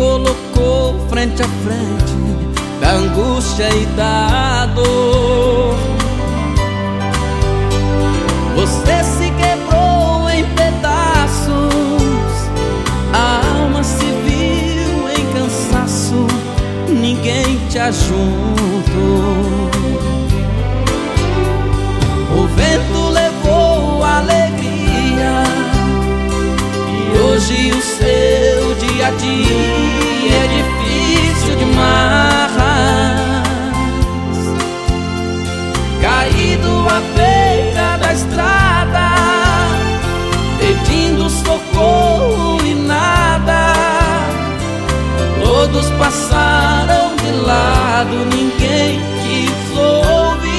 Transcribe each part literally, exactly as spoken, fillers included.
colocou frente a frente da angústia e da dor. Você se quebrou em pedaços, a alma se viu em cansaço, ninguém te ajudou. O vento levou a alegria e hoje o seu dia a dia é difícil demais. Caído à beira da estrada, pedindo socorro e nada, todos passaram de lado, ninguém quis ouvir.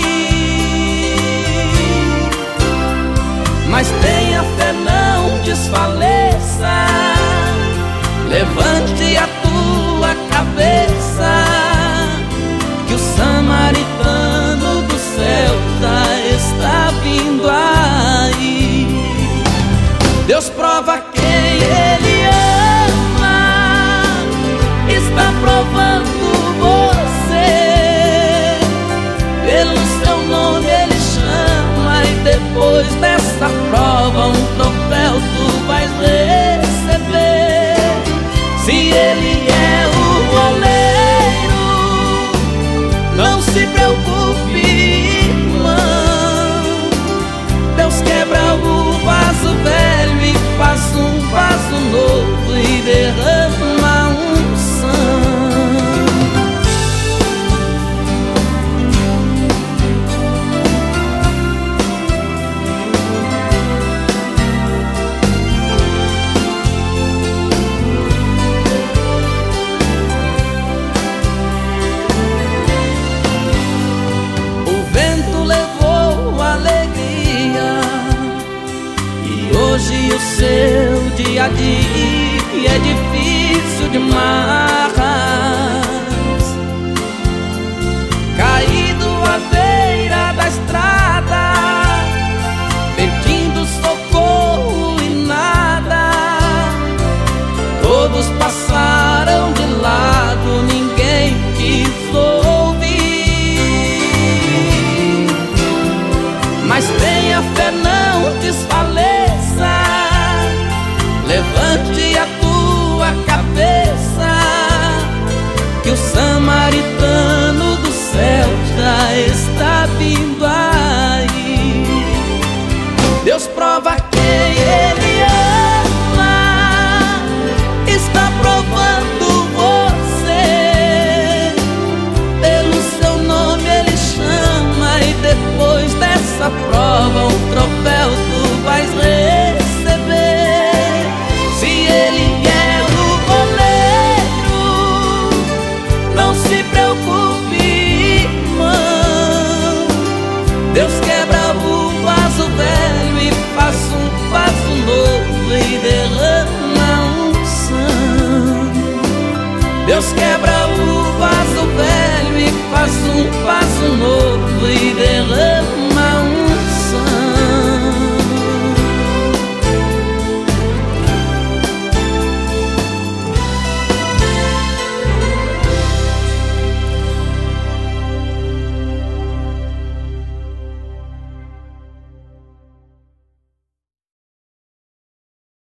Mas tenha fé, não desfaleça, levante a tua cabeça, que o samaritano do céu já está vindo aí. Deus prova quem Ele ama, está provando você. Pelo seu nome Ele chama e depois dessa prova um troféu tu vais receber. Se Ele é o oleiro, não se preocupe, irmão. Deus quebra o vaso velho e faz um vaso novo e derrama unção. Hoje o seu dia a dia é difícil demais. Caído à beira da estrada, pedindo socorro e nada, todos passaram de lado, ninguém quis ouvir. Mas tenha fé, não desfaleça, levante a tua cabeça, que o samaritano do céu já está vindo aí. Deus prova quem Ele ama, está provando você. Pelo seu nome Ele chama e depois dessa prova um troféu tu vais receber. Se Ele é o oleiro, não se preocupe, irmão. Deus quebra o vaso velho e faz um vaso novo e derrama unção. Deus quebra o vaso velho e faz um vaso novo e derrama